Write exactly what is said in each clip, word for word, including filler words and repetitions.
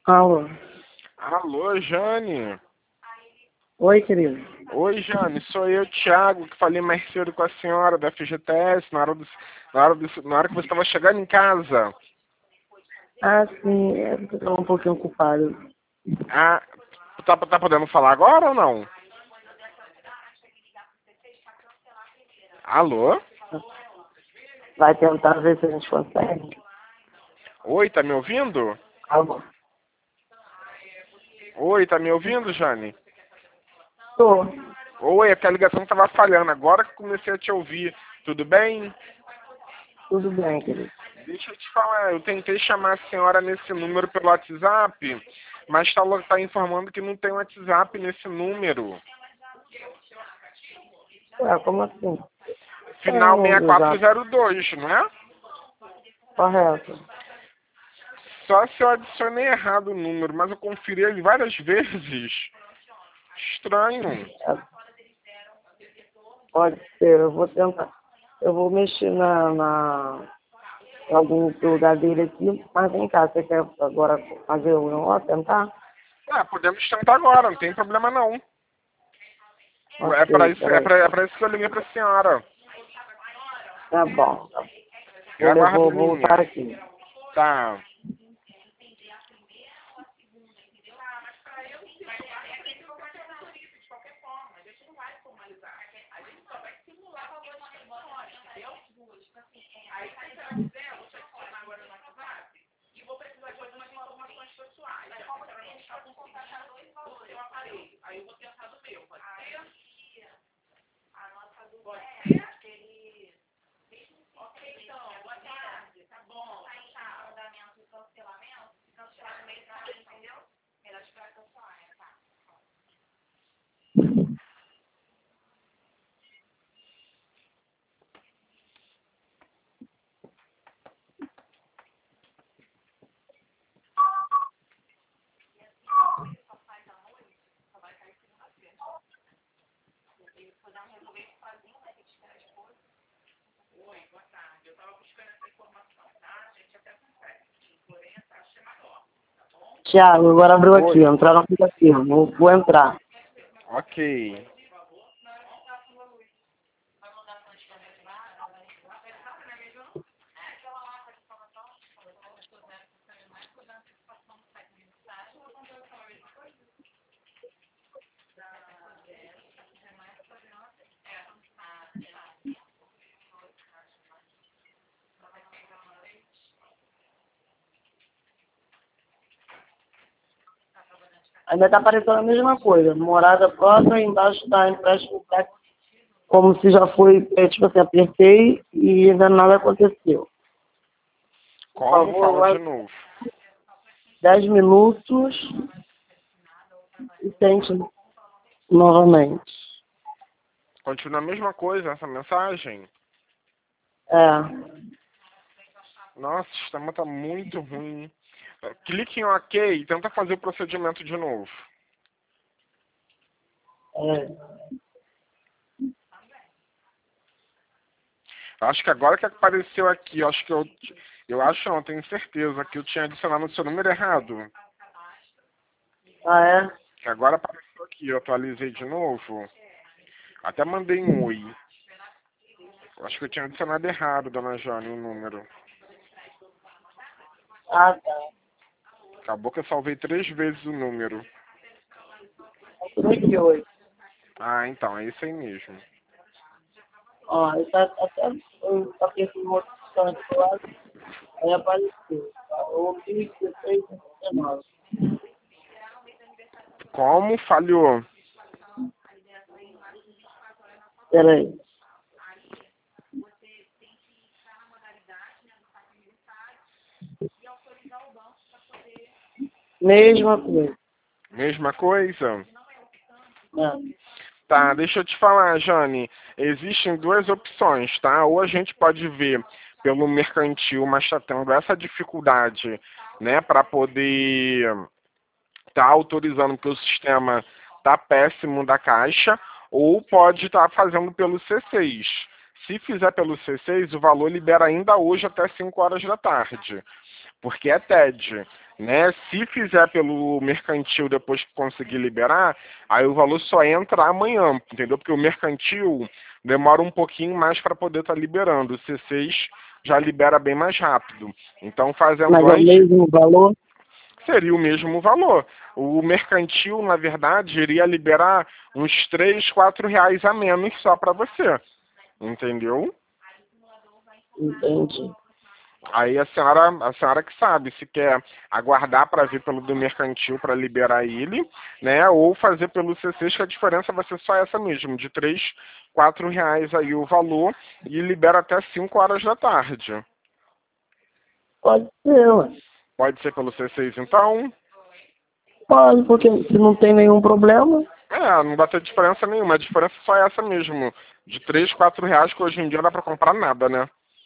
Alô. Alô, Jane. Oi, querido. Oi, Jane. Sou eu, Thiago, que falei mais cedo com a senhora da F G T S na hora, do, na hora, do, na hora que você estava chegando em casa. Ah, sim, é porque eu tô um pouquinho ocupado. Ah, tá, tá podendo falar agora ou não? Alô? Vai tentar ver se a gente consegue? Oi, tá me ouvindo? Alô. Oi, tá me ouvindo, Jane? Tô. Oi, é que a ligação estava falhando. Agora que eu comecei a te ouvir. Tudo bem? Tudo bem, querido. Deixa eu te falar, eu tentei chamar a senhora nesse número pelo WhatsApp, mas está tá informando que não tem WhatsApp nesse número. Ué, como assim? Final Tem seis do quatro Zap. zero dois, não é? Correto. Só se eu adicionei errado o número, mas eu conferi ele várias vezes. Estranho. É, pode ser, eu vou tentar. Eu vou mexer na, na em algum lugar dele aqui, mas vem cá, você quer agora fazer o negócio, tentar? Ah, podemos tentar agora, não tem problema não. É para Ok, isso, é peraí. pra, é pra isso que eu liguei para a senhora. Tá bom. Tá bom. Eu Vou, aguardo vou a voltar linha. aqui. Tá. Tiago, agora abriu aqui, Oi. entrar no aplicativo. Vou, vou entrar. Ok. Ainda tá aparecendo a mesma coisa. Morada próxima e embaixo tá empréstimo táxi. Como se já foi, é, tipo assim, apertei e ainda nada aconteceu. Por Como? favor, Fala de vai novo. dez minutos e tente novamente. Continua a mesma coisa essa mensagem? É, Nossa, o sistema tá muito ruim. Clique em OK e tenta fazer o procedimento de novo. é. Acho que agora que apareceu aqui, acho que eu. Eu acho não, tenho certeza que eu tinha adicionado o seu número errado. Ah, é? Que agora apareceu aqui, eu atualizei de novo. Até mandei um oi. Eu acho que eu tinha adicionado errado, dona Jane, o número. Ah, tá. Acabou que eu salvei três vezes o número. trinta e oito. Ah, então, é isso aí mesmo. Ó, aí tá até eu toquei esse outro distante do lado, aí apareceu. O mil e dezesseis, dezenove. Como falhou? Peraí. Mesma coisa. Mesma coisa? É. Tá, deixa eu te falar, Jane. Existem duas opções, tá? Ou a gente pode ver pelo mercantil, mas tá tendo essa dificuldade, né, para poder tá autorizando que o sistema tá péssimo da caixa, ou pode estar fazendo pelo C seis. Se fizer pelo C seis, o valor libera ainda hoje até cinco horas da tarde. porque é T E D, né? Se fizer pelo mercantil depois que conseguir liberar, aí o valor só entra amanhã, entendeu? Porque o mercantil demora um pouquinho mais para poder estar liberando. O C seis já libera bem mais rápido. Então, fazendo Mas é o antes, mesmo valor? seria o mesmo valor. O mercantil, na verdade, iria liberar uns três, quatro reais a menos só para você. Entendeu? Entendi. Aí a senhora, a senhora que sabe se quer aguardar para vir pelo do mercantil para liberar ele, né? Ou fazer pelo C seis, que a diferença vai ser só essa mesmo, de três, quatro reais aí o valor e libera até cinco horas da tarde. Pode ser, ué. Pode ser pelo C seis então? Pode, porque se não tem nenhum problema. É, não vai ter diferença nenhuma. A diferença é só essa mesmo. De três, quatro reais, que hoje em dia não dá pra comprar nada, né?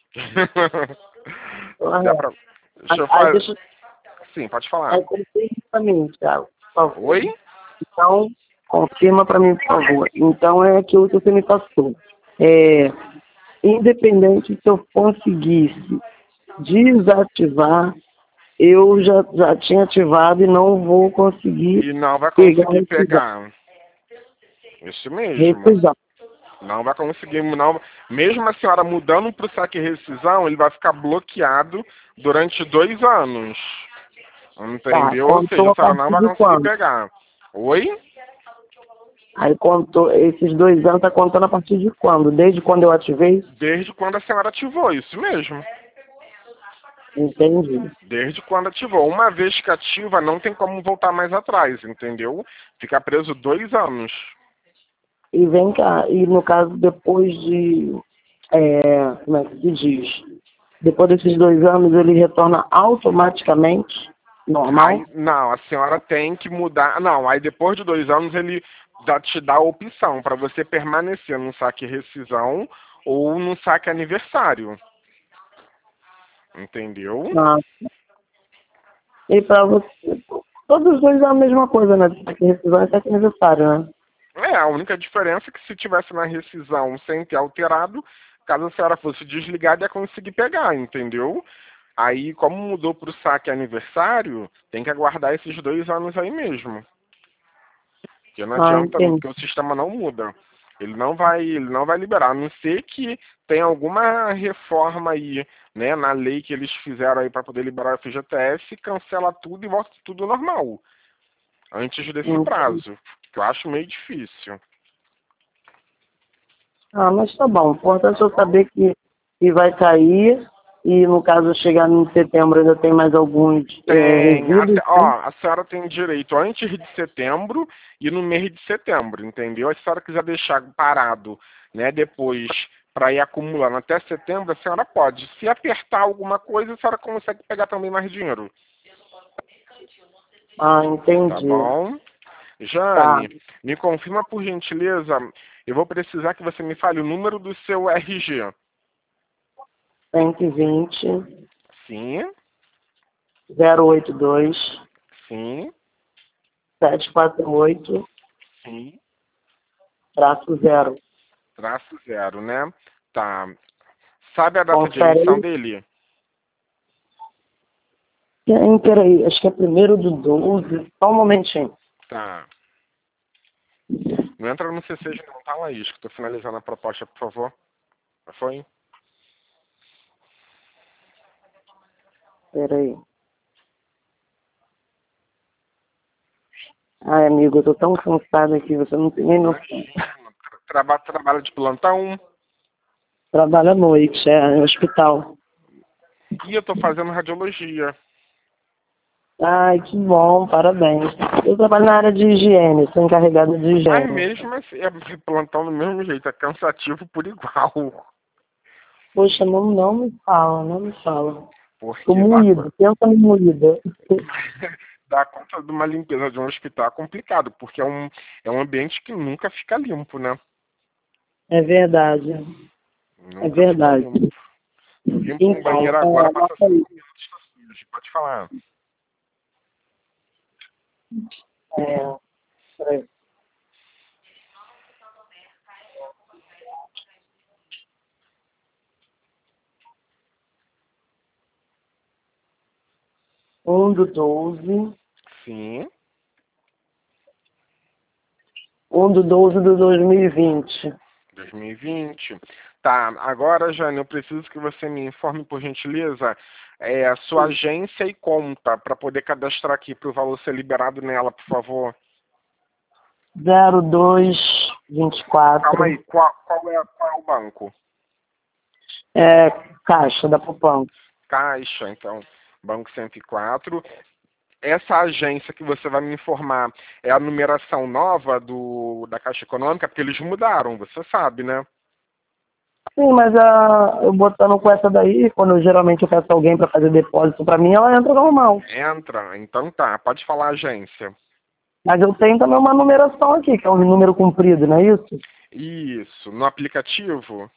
Dá É. pra... Deixa eu Aí falar. deixa. Sim, pode falar. Aí confirma pra mim, Thiago, por favor. Oi? Então, confirma pra mim, por favor. Então é aquilo que você me passou. É, independente se eu conseguisse desativar, eu já, já tinha ativado e não vou conseguir E não vai pegar conseguir rescisão. pegar. Isso mesmo. Rescisão. Não vai conseguir. Não... Mesmo a senhora mudando pro saque rescisão, ele vai ficar bloqueado durante dois anos. Tá, Entendeu? Ou seja, contou a a senhora não partir vai de conseguir quando? pegar. Oi? Aí contou, esses dois anos tá contando a partir de quando? Desde quando eu ativei? Desde quando a senhora ativou, isso mesmo. Entendi. Desde quando ativou. Uma vez que ativa, não tem como voltar mais atrás, entendeu? Fica preso dois anos. E vem cá, e no caso depois de, é, como é que se diz? Depois desses dois anos ele retorna automaticamente, normal? Aí, não, a senhora tem que mudar. Não, aí depois de dois anos ele dá, te dá a opção para você permanecer no saque rescisão ou no saque aniversário. Entendeu? Ah, e para você, todos os dois é a mesma coisa, né? Saque rescisão e saque aniversário, né? É, a única diferença é que se tivesse na rescisão sem ter alterado, caso a senhora fosse desligada, ia conseguir pegar, entendeu? Aí, como mudou para o saque aniversário, tem que aguardar esses dois anos aí mesmo. Porque não Ah, adianta, não, entendi. porque o sistema não muda. Ele não vai, ele não vai liberar, a não ser que tenha alguma reforma aí, né, na lei que eles fizeram aí para poder liberar o F G T S, cancela tudo e volta tudo normal. Antes desse Entendi. prazo, que eu acho meio difícil. Ah, mas tá bom. O importante é eu saber que, que vai cair e no caso chegar em setembro ainda tem mais alguns é, Tem, a, resíduos, ó, né? a senhora tem direito antes de setembro e no mês de setembro, entendeu? Se a senhora quiser deixar parado, né, depois para ir acumulando até setembro, a senhora pode. Se apertar alguma coisa, a senhora consegue pegar também mais dinheiro. Ah, Tá entendi. bom? Tá. Jane, me confirma por gentileza, eu vou precisar que você me fale o número do seu R G. cento e vinte, Sim, zero oito dois, sim, sete quatro oito, sim. traço zero. Traço zero, né? Tá. Sabe a data de Confere emissão aí. dele? Quem, peraí, acho que é primeiro do doze. Só um momentinho. Tá. Não entra no C seis não, tá, Laís? Que tô finalizando a proposta, por favor. Já foi? Peraí. Ai, amigo, eu tô tão cansado aqui, você não tem nem noção. Imagina. Traba, trabalha de plantão? Trabalho à noite, é, no hospital. E eu tô fazendo radiologia. Ai, que bom, parabéns. Eu trabalho na área de higiene, sou encarregada de Mas higiene. mesmo assim, é plantão do mesmo jeito, é cansativo por igual. Poxa, não, não me fala, não me fala. Tô Porque dá, moída, pensa no moída. dar conta de uma limpeza de um hospital é complicado, porque é um, é um ambiente que nunca fica limpo, né? É verdade, é Nunca fica verdade. limpo. Eu limpo um Então, banheiro é, agora, passa anota aí. cinco minutos, tá sujo. Pode falar. É, peraí. um do doze, Sim. um do doze do dois mil e vinte. dois mil e vinte. Tá, agora, Jane, eu preciso que você me informe, por gentileza, é, a sua agência e conta, para poder cadastrar aqui, para o valor ser liberado nela, por favor. zero dois vinte e quatro. Calma aí, qual, qual, é, qual é o banco? É, Caixa da Poupança. Caixa, então, Banco cento e quatro. Essa agência que você vai me informar é a numeração nova do, da Caixa Econômica, porque eles mudaram, você sabe, né? Sim, mas a, eu botando com essa daí, quando eu, geralmente eu peço alguém para fazer depósito para mim, ela entra normal. Entra, então tá, pode falar agência. Mas eu tenho também uma numeração aqui, que é um número comprido, não é isso? Isso, no aplicativo?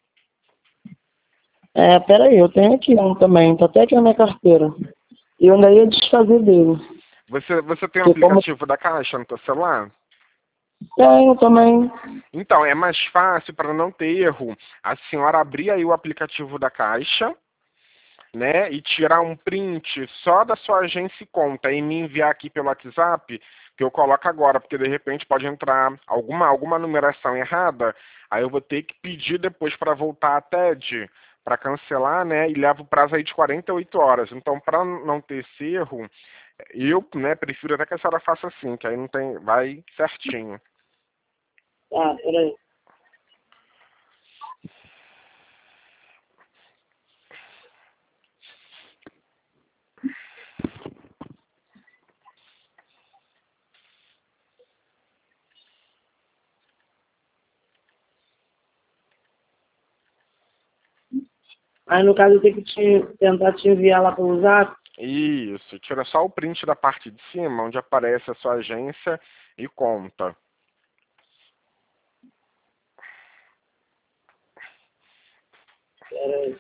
É, peraí, eu tenho aqui um também, tá até aqui na minha carteira. E eu ainda ia desfazer dele. Você, você tem o Porque como aplicativo da Caixa no seu celular? tenho também. Então, é mais fácil, para não ter erro, a senhora abrir aí o aplicativo da Caixa, né, e tirar um print só da sua agência e conta e me enviar aqui pelo WhatsApp, que eu coloco agora, porque de repente pode entrar alguma, alguma numeração errada, aí eu vou ter que pedir depois para voltar a T E D, para cancelar, né, e leva o prazo aí de quarenta e oito horas. Então, para não ter esse erro, eu, né, prefiro até que a senhora faça assim, que aí não tem, vai certinho. Ah, peraí. Aí no caso eu tenho que te, tentar te enviar lá pelo zap. Isso, tira só o print da parte de cima, onde aparece a sua agência e conta. Peraí.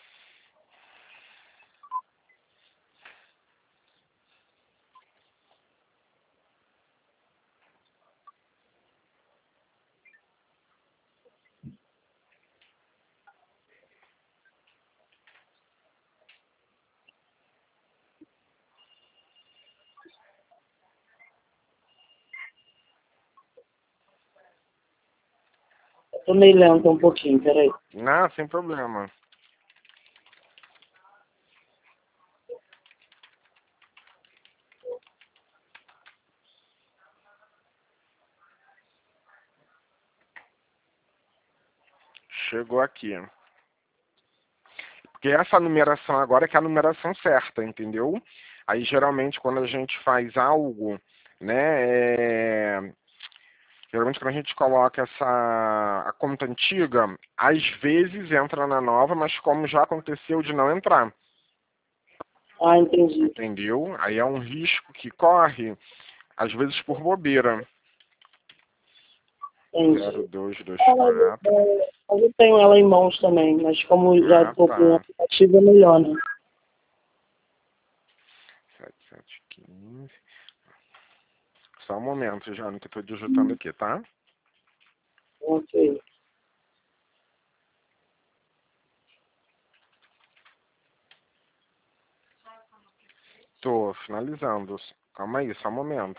Eu tô meio lento um pouquinho, peraí. Não, sem problema. Chegou aqui. Porque essa numeração agora é que é a numeração certa, entendeu? Aí geralmente quando a gente faz algo, né, é... geralmente quando a gente coloca essa a conta antiga, às vezes entra na nova, mas como já aconteceu de não entrar, Ah, entendi. entendeu? Aí é um risco que corre, às vezes por bobeira. Entendi. zero dois dois Ela, quatro. é, eu tenho ela em mãos também, mas como já Ah, estou com o tá. aplicativo é melhor, né? sete sete um cinco. Só um momento, Jane, que eu estou digitando aqui, tá? Ok. Tô finalizando. Calma aí, só um momento.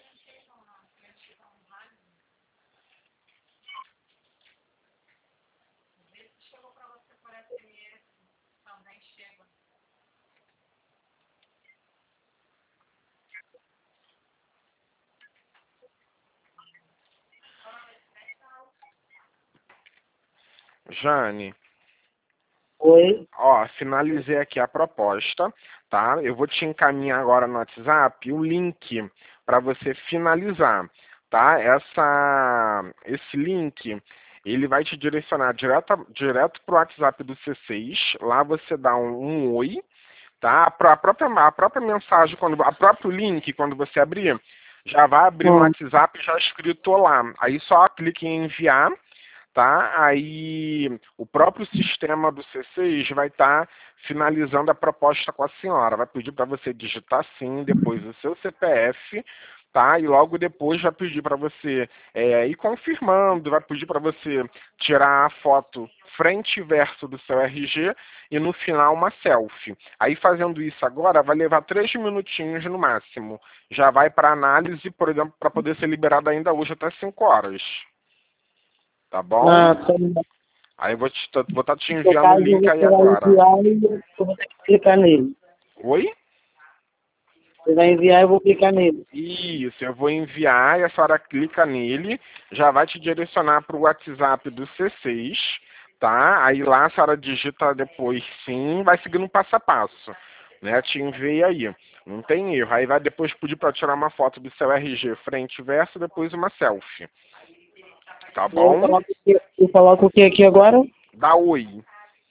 Jane, Oi? ó, finalizei aqui a proposta, tá? Eu vou te encaminhar agora no WhatsApp o link para você finalizar, tá? Essa, esse link, ele vai te direcionar direto, direto para o WhatsApp do C seis. Lá você dá um, um oi, tá? A pró- a própria, a própria mensagem, quando, a próprio link, quando você abrir, já vai abrir no Hum. WhatsApp já escrito lá. Aí só clique em enviar, tá? Aí o próprio sistema do C seis vai estar finalizando a proposta com a senhora. Vai pedir para você digitar sim, depois o seu C P F, tá? E logo depois vai pedir para você é, ir confirmando, vai pedir para você tirar a foto frente e verso do seu R G e no final uma selfie. Aí fazendo isso agora vai levar três minutinhos no máximo. Já vai para análise, por exemplo, para poder ser liberado ainda hoje até cinco horas. Tá bom? Ah, tá bom. Aí eu vou te, vou estar te No enviando o caso, link aí você vai agora. enviar e eu vou ter que clicar nele. Oi? Você vai enviar e eu vou clicar nele. Isso, eu vou enviar e a senhora clica nele, já vai te direcionar para o WhatsApp do C seis, tá? Aí lá a senhora digita depois sim, vai seguindo passo a passo, né? Te enviei aí, não tem erro. Aí vai depois pedir para tirar uma foto do seu R G frente e verso, depois uma selfie, tá Eu bom? coloco, o que- eu coloco o que aqui agora? Dá oi.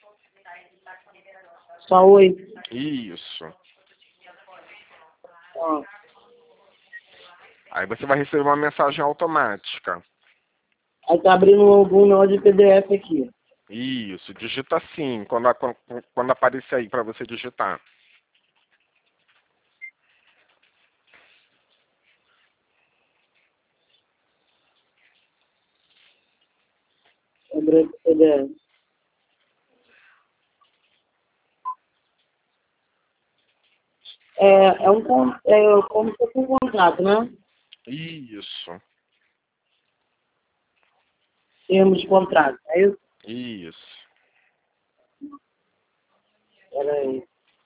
Só oi. Isso. Ó, Aí você vai receber uma mensagem automática. aí tá abrindo algum nó de P D F aqui. Isso, digita assim, quando, a- quando aparecer aí para você digitar. Abrindo P D F. É, é um con- é como se fosse um contrato, né? Isso, Termos de contrato. É isso? isso. Peraí.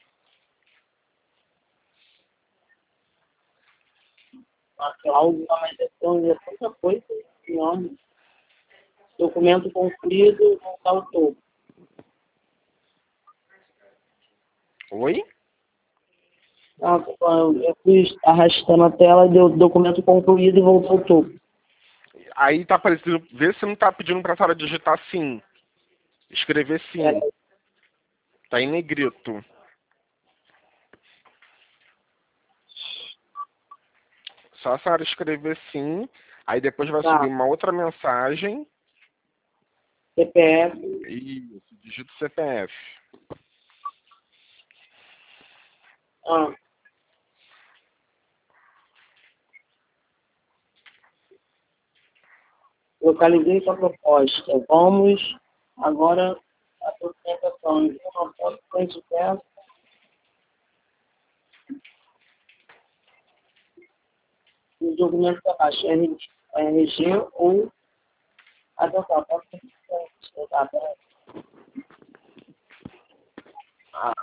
A cláusula, mas é tão- é tanta coisa enorme. Documento concluído, voltar ao topo. Oi? Ah, tô falando, eu fui arrastando a tela, deu documento concluído e voltou ao topo. Aí tá aparecendo, vê se não tá pedindo pra senhora digitar sim. Escrever sim. Peraí. Tá em negrito. Só a senhora escrever sim, aí depois vai subir Tá. uma outra mensagem. C P F. Isso, digita o C P F. Ah, localizei sua proposta. Vamos agora a apresentação. Envie uma foto frente e verso. Os documentos abaixo, R G ou atenção, posso tá, peraí. Ah,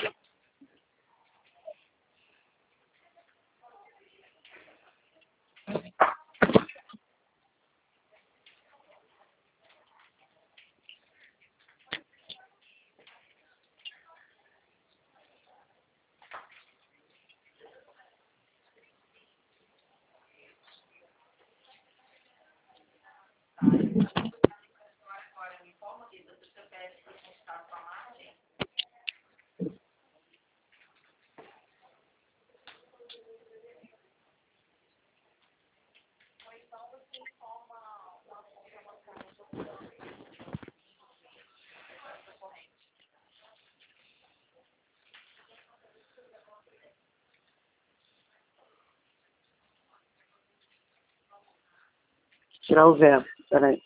tirar o verbo, peraí.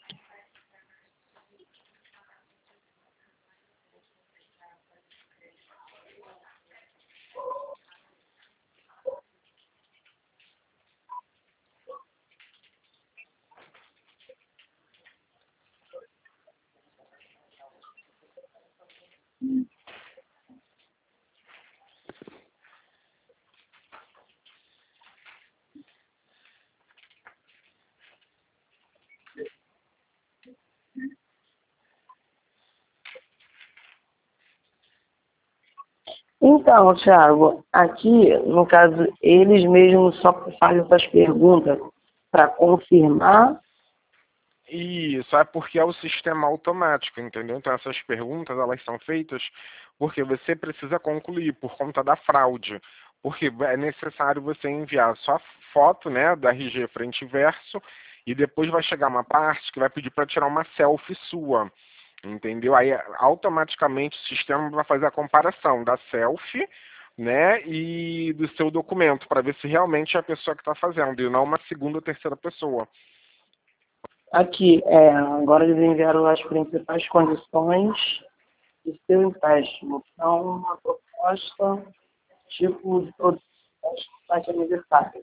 Então, Thiago, aqui, no caso, eles mesmos só fazem essas perguntas para confirmar. Isso, é porque é o sistema automático, entendeu? Então essas perguntas, elas são feitas porque você precisa concluir por conta da fraude. Porque é necessário você enviar só foto, né, da R G frente e verso, e depois vai chegar uma parte que vai pedir para tirar uma selfie sua, entendeu? Aí automaticamente o sistema vai fazer a comparação da selfie né, e do seu documento, para ver se realmente é a pessoa que está fazendo, e não uma segunda ou terceira pessoa. Aqui, é, agora eles enviaram as principais condições do seu empréstimo. Então, uma proposta, tipo de produto site aniversário.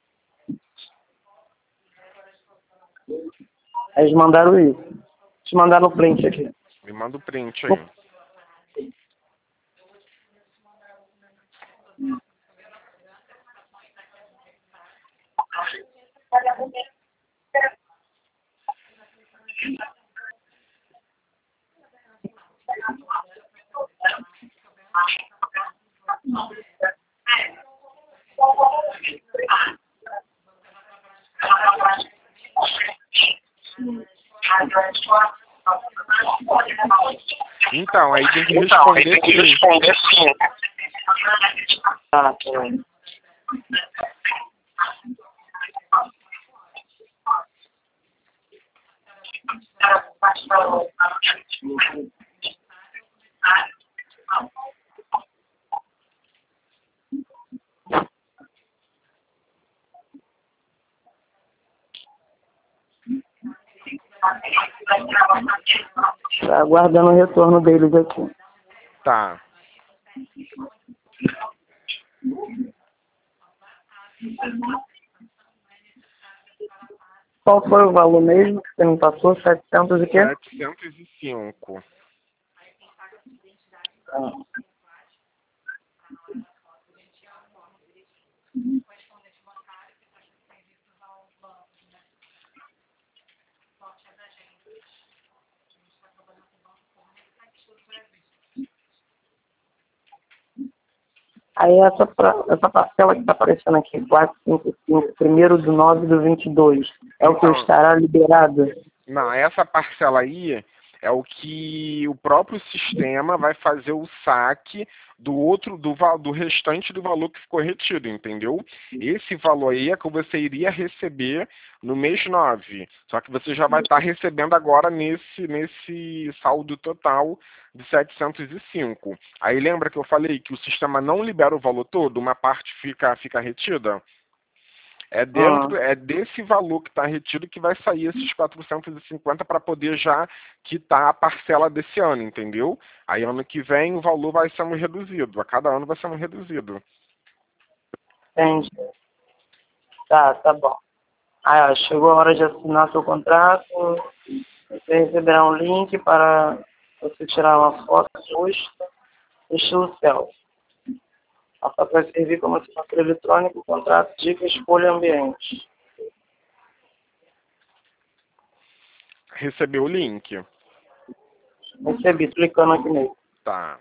Eles mandaram isso. Eles mandaram o print aqui. Me manda o print aí. Então, aí tem que responder então, tem que responder sim. Tá, peraí. Tá aguardando o retorno deles aqui. Tá. Qual foi o valor mesmo que você me passou? setecentos e quê? setecentos e cinco. Ah. Aí essa, pra- essa parcela que está aparecendo aqui, quatrocentos e cinquenta e cinco, primeiro do nove do vinte e dois, é o que Então, estará liberado? não, essa parcela aí é o que o próprio sistema vai fazer o saque do outro, do, va- do restante do valor que ficou retido, entendeu? Esse valor aí é que você iria receber no mês nove. Só que você já vai estar recebendo agora nesse, nesse saldo total de setecentos e cinco. Aí lembra que eu falei que o sistema não libera o valor todo, uma parte fica, fica retida? É dentro, Ah, é desse valor que está retido que vai sair esses quatrocentos e cinquenta para poder já quitar a parcela desse ano, entendeu? Aí ano que vem o valor vai sendo reduzido, a cada ano vai sendo reduzido. entendi. Tá, tá bom. Aí, ó, chegou a hora de assinar seu contrato. Você receberá um link para você tirar uma foto justa, estilo selfie. A foto vai servir como assinatura eletrônica, contrato, dica, escolha ambiente. Recebeu o link? Recebi, clicando aqui nele. Tá.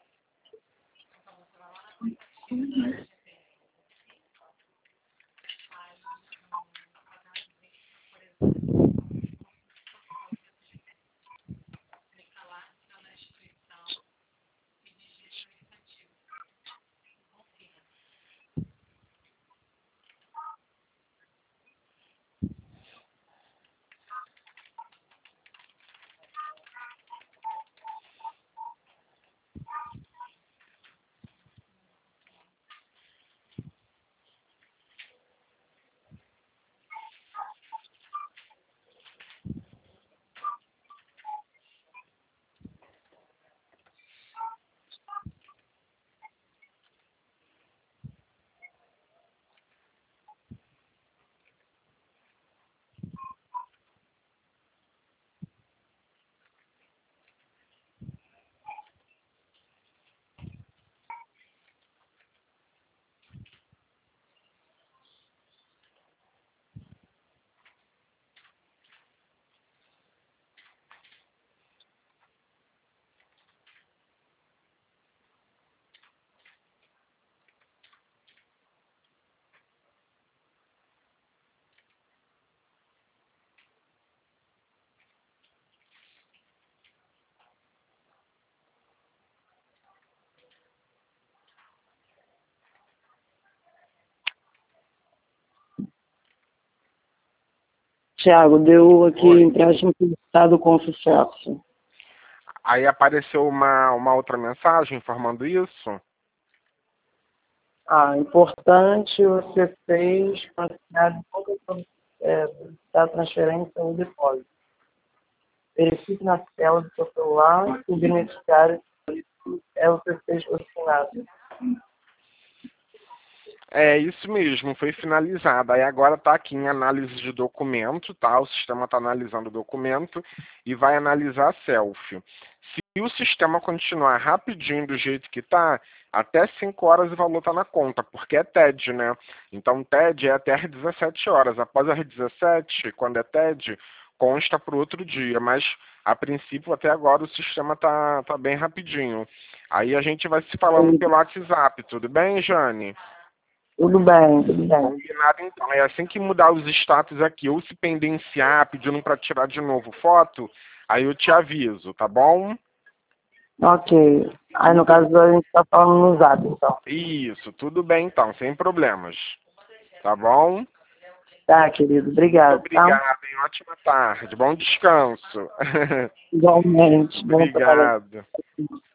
Tiago, deu aqui Oi. empréstimo solicitado com sucesso. Aí apareceu uma, uma outra mensagem informando isso? Ah, importante você fez consignado nunca é, da transferência ou depósito. Verifique na tela do seu celular se o beneficiário é o que fez consignado. É isso mesmo, foi finalizada. Aí agora está aqui em análise de documento, tá? O sistema está analisando o documento e vai analisar a selfie. Se o sistema continuar rapidinho do jeito que está, até cinco horas o valor está na conta, porque é T E D, né? Então T E D é até às dezessete horas. Após as dezessete, quando é T E D, consta para o outro dia, mas a princípio até agora o sistema tá, tá bem rapidinho. Aí a gente vai se falando pelo WhatsApp, tudo bem, Jane? Tudo bem, tudo bem. Combinado então. É assim que mudar os status aqui, ou se pendenciar, pedindo para tirar de novo foto, aí eu te aviso, tá bom? Ok. Aí no caso a gente está falando no zap, então. Isso, tudo bem então, sem problemas. Tá bom? Tá, querido. Muito Obrigado, tá? obrigado, hein? Ótima tarde. Bom descanso. Igualmente. Bom trabalho. Obrigado.